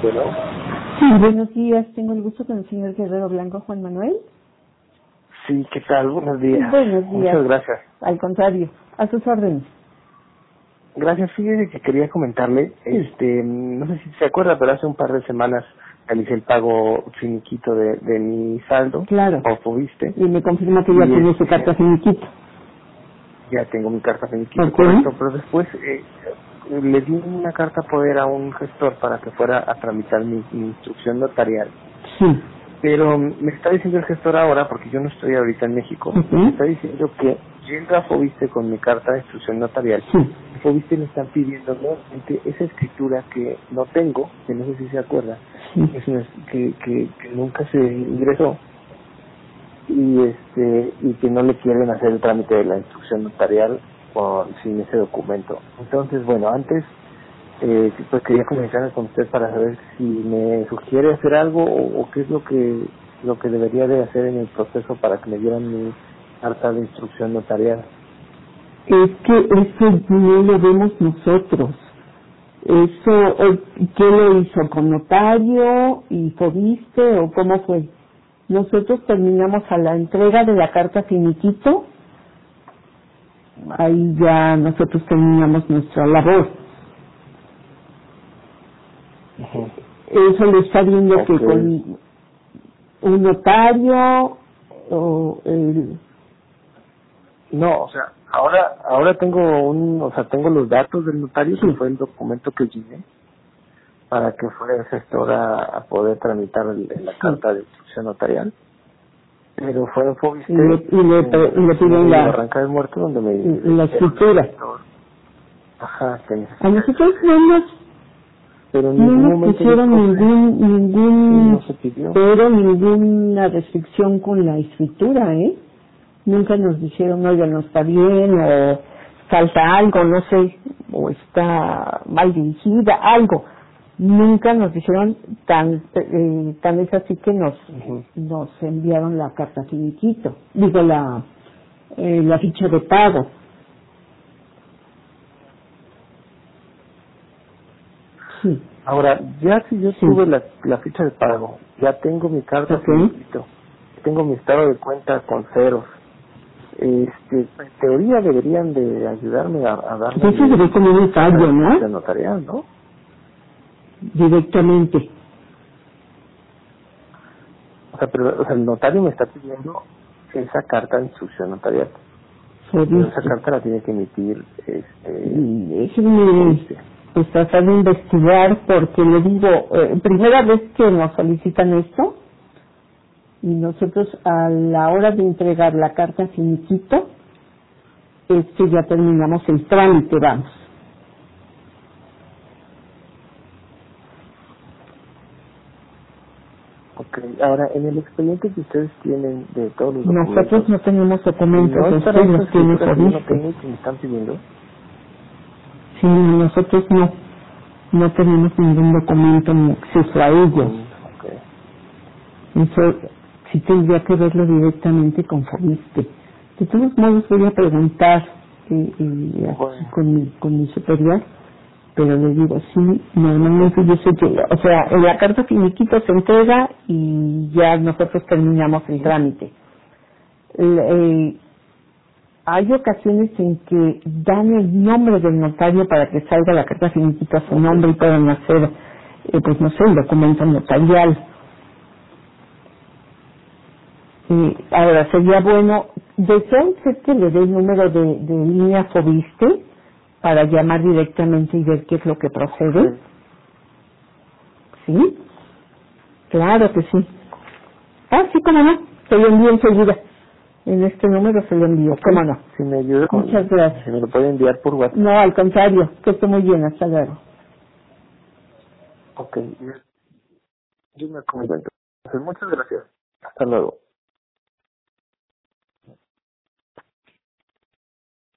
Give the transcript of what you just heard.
Bueno, Sí, buenos días. Tengo el gusto con el señor Guerrero Blanco, Juan Manuel. sí, ¿qué tal? Buenos días. Buenos días. Muchas gracias. Al contrario, a sus órdenes. Gracias, fíjese que quería comentarle, no sé si se acuerda, pero hace un par de semanas realicé el pago finiquito de mi saldo, Claro. o Fobiste. Y me confirma que ya Y tiene su carta finiquito. ya tengo mi carta finiquito, ¿Por qué? correcto, pero después le di una carta poder a un gestor para que fuera a tramitar mi instrucción notarial. Sí. Pero me está diciendo el gestor ahora, porque yo no estoy ahorita en México, Ujú. me está diciendo que yendo a Fobiste con mi carta de instrucción notarial, Sí. Fobiste me están pidiendo nuevamente esa escritura que no tengo, que no sé si se acuerda, Sí. es una, que nunca se ingresó, y que no le quieren hacer el trámite de la instrucción notarial sin ese documento. Entonces, bueno, antes pues quería comunicarme con usted para saber si me sugiere hacer algo o qué es lo que debería de hacer en el proceso para que me dieran mi carta de instrucción notarial. Es que eso no lo vemos nosotros. Eso, ¿qué lo hizo? ¿Con notario y Fobiste o cómo fue? Nosotros terminamos a la entrega de la carta finiquito. Ahí ya nosotros terminamos nuestra labor. Ujú. Eso lo está viendo Ok. que con un notario o el... No, o sea, ahora tengo los datos del notario, que Sí. fue el documento que llené para que fuera el gestor a poder tramitar la Sí. carta de instrucción notarial. Pero fue en Fobiste, Y le piden en Barranca del Muerto, donde me la escritura. Ajá, que A necesita nosotros pero en no ningún nos momento pusieron no se pidió. pero ninguna restricción con la escritura, ¿eh? Nunca nos dijeron, oiga, no está bien, o falta algo, no sé, o está mal dirigida, algo. Nunca nos dijeron, tan es así que Ujú. nos enviaron la carta finiquito, digo, la ficha de pago. Sí. Ahora, ya si yo Sí. tuve la ficha de pago, ya tengo mi carta Ok. finiquito, tengo mi estado de cuenta con ceros, en teoría deberían de ayudarme a darme Eso debe como un fallo, de ¿no? notarial, ¿no? Directamente. Pero el notario me está pidiendo esa carta de instrucción notarial. Pero esa Fobiste. carta la tiene que emitir Déjenme Fobiste. pues tratar de investigar porque le digo, primera vez que nos solicitan esto y nosotros a la hora de entregar la carta finiquito, ya terminamos el trámite, vamos. Ok, ahora en el expediente que ustedes tienen de todos los documentos, Nosotros no tenemos documentos, no estará usted esa los tiene escritura que yo no Fobiste. tengo y que me están pidiendo. Sí, nosotros no tenemos ningún documento ni acceso a ellos. Ok. Eso sí tendría que verlo directamente con Fobiste. De todos modos voy a preguntar aquí Bueno. con mi superior, pero le digo, sí, normalmente yo sé que, o sea, en la carta finiquito se entrega y ya nosotros terminamos el trámite. Hay ocasiones en que dan el nombre del notario para que salga la carta finiquito a su nombre y puedan hacer, pues no sé, el documento notarial. Ahora, sería bueno, ¿desea usted que le dé el número de línea Fobiste para llamar directamente y ver qué es lo que procede? ¿Sí? Claro que sí. Ah, sí, cómo no. Se lo envío enseguida. En este número se lo envío. Ok, ¿Cómo no? si me ayuda con... Muchas gracias. Si me lo puede enviar por WhatsApp. No, al contrario. Que esté muy bien. Hasta luego. Ok, yo me comunico. Entonces, muchas gracias. Hasta luego.